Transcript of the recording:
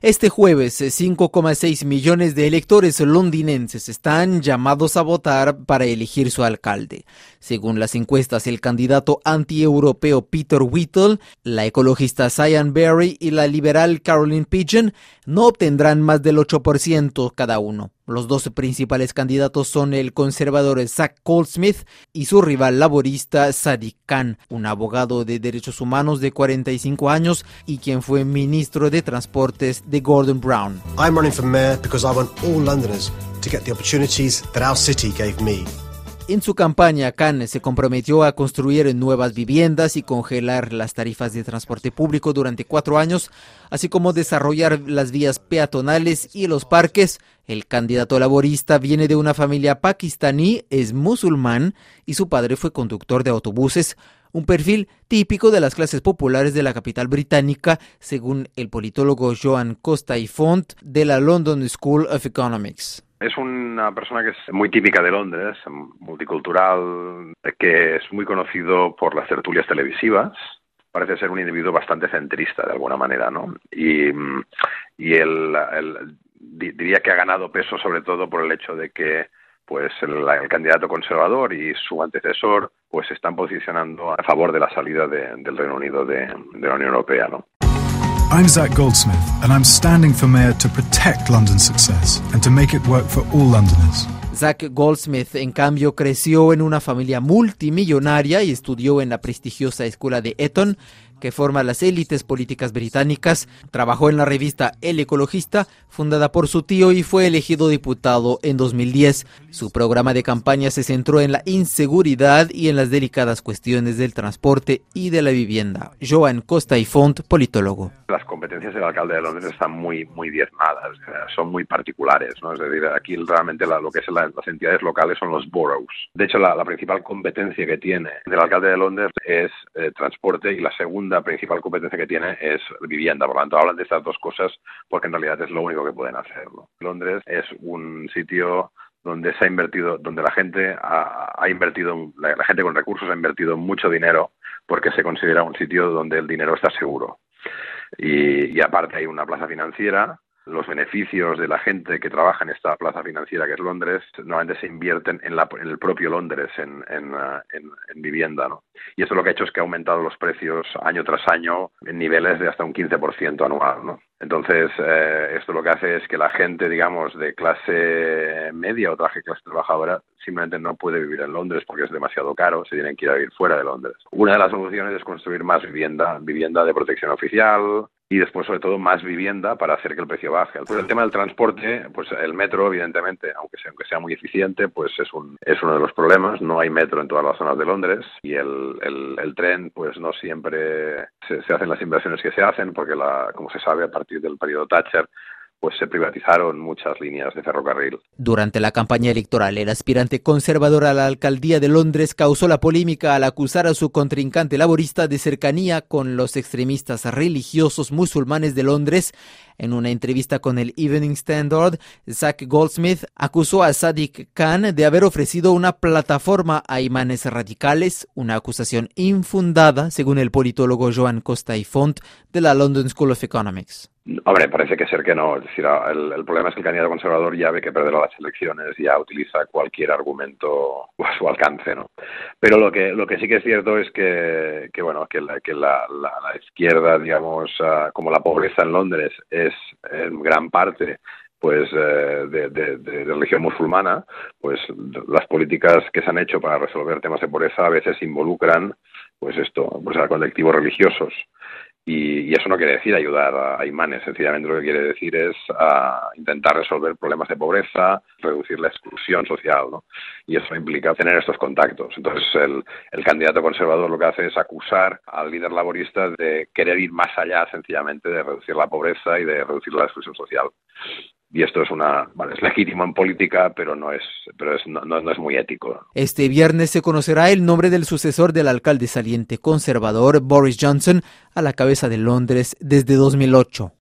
Este jueves, 5,6 millones de electores londinenses están llamados a votar para elegir su alcalde. Según las encuestas, el candidato anti-europeo Peter Whittle, la ecologista Sian Berry y la liberal Caroline Pidgeon no obtendrán más del 8% cada uno. Los dos principales candidatos son el conservador Zac Goldsmith y su rival laborista Sadiq Khan, un abogado de derechos humanos de 45 años y quien fue ministro de Transportes de Gordon Brown. I'm running for mayor because I want all Londoners to get the opportunities that our city gave me. En su campaña, Khan se comprometió a construir nuevas viviendas y congelar las tarifas de transporte público durante 4 años, así como desarrollar las vías peatonales y los parques. El candidato laborista viene de una familia pakistaní, es musulmán y su padre fue conductor de autobuses, un perfil típico de las clases populares de la capital británica, según el politólogo Joan Costa y Font de la London School of Economics. Es una persona que es muy típica de Londres, multicultural, que es muy conocido por las tertulias televisivas. Parece ser un individuo bastante centrista de alguna manera, ¿no? Y él diría que ha ganado peso sobre todo por el hecho de que pues el candidato conservador y su antecesor pues se están posicionando a favor de la salida del Reino Unido de la Unión Europea, ¿no? I'm Zac Goldsmith, and I'm standing for mayor to protect London's success and to make it work for all Londoners. Zac Goldsmith, en cambio, creció en una familia multimillonaria y estudió en la prestigiosa escuela de Eton, que forma las élites políticas británicas. Trabajó en la revista El Ecologista, fundada por su tío, y fue elegido diputado en 2010. Su programa de campaña se centró en la inseguridad y en las delicadas cuestiones del transporte y de la vivienda. Joan Costa y Font, politólogo. Las competencias del alcalde de Londres están muy diezmadas, son muy particulares, ¿no? Es decir, aquí realmente lo que es las entidades locales son los boroughs. De hecho, la principal competencia que tiene el alcalde de Londres es transporte, y la segunda principal competencia que tiene es vivienda. Por lo tanto, hablan de estas dos cosas porque en realidad es lo único que pueden hacer, ¿no? Londres es un sitio donde se ha invertido, donde la gente ha invertido, la gente con recursos ha invertido mucho dinero porque se considera un sitio donde el dinero está seguro. Y aparte hay una plaza financiera. Los beneficios de la gente que trabaja en esta plaza financiera que es Londres normalmente se invierten en el propio Londres, en vivienda, ¿no? Y eso lo que ha hecho es que ha aumentado los precios año tras año en niveles de hasta un 15% anual, ¿no? Entonces, esto lo que hace es que la gente, digamos, de clase media o clase trabajadora simplemente no puede vivir en Londres porque es demasiado caro, se tienen que ir a vivir fuera de Londres. Una de las soluciones es construir más vivienda de protección oficial, y después, sobre todo, más vivienda para hacer que el precio baje. Pues el tema del transporte, pues el metro, evidentemente, aunque sea muy eficiente, pues es uno de los problemas. No hay metro en todas las zonas de Londres, y el tren, pues no siempre se hacen las inversiones que se hacen, porque como se sabe, a partir del periodo Thatcher, pues se privatizaron muchas líneas de ferrocarril. Durante la campaña electoral, el aspirante conservador a la alcaldía de Londres causó la polémica al acusar a su contrincante laborista de cercanía con los extremistas religiosos musulmanes de Londres. En una entrevista con el Evening Standard, Zac Goldsmith acusó a Sadiq Khan de haber ofrecido una plataforma a imanes radicales, una acusación infundada, según el politólogo Joan Costa y Font de la London School of Economics. Hombre, parece que ser que no. Es decir, el problema es que el candidato conservador ya ve que perderá las elecciones, ya utiliza cualquier argumento a su alcance, ¿no? Pero lo que sí que es cierto es que la izquierda, digamos, como la pobreza en Londres es en gran parte pues de religión musulmana, pues las políticas que se han hecho para resolver temas de pobreza a veces involucran pues a colectivos religiosos. Y eso no quiere decir ayudar a imanes, sencillamente lo que quiere decir es intentar resolver problemas de pobreza, reducir la exclusión social, ¿no? Y eso implica tener estos contactos. Entonces el candidato conservador lo que hace es acusar al líder laborista de querer ir más allá, sencillamente, de reducir la pobreza y de reducir la exclusión social. Y esto es es legítimo en política, pero no es muy ético. Este viernes se conocerá el nombre del sucesor del alcalde saliente conservador Boris Johnson a la cabeza de Londres desde 2008.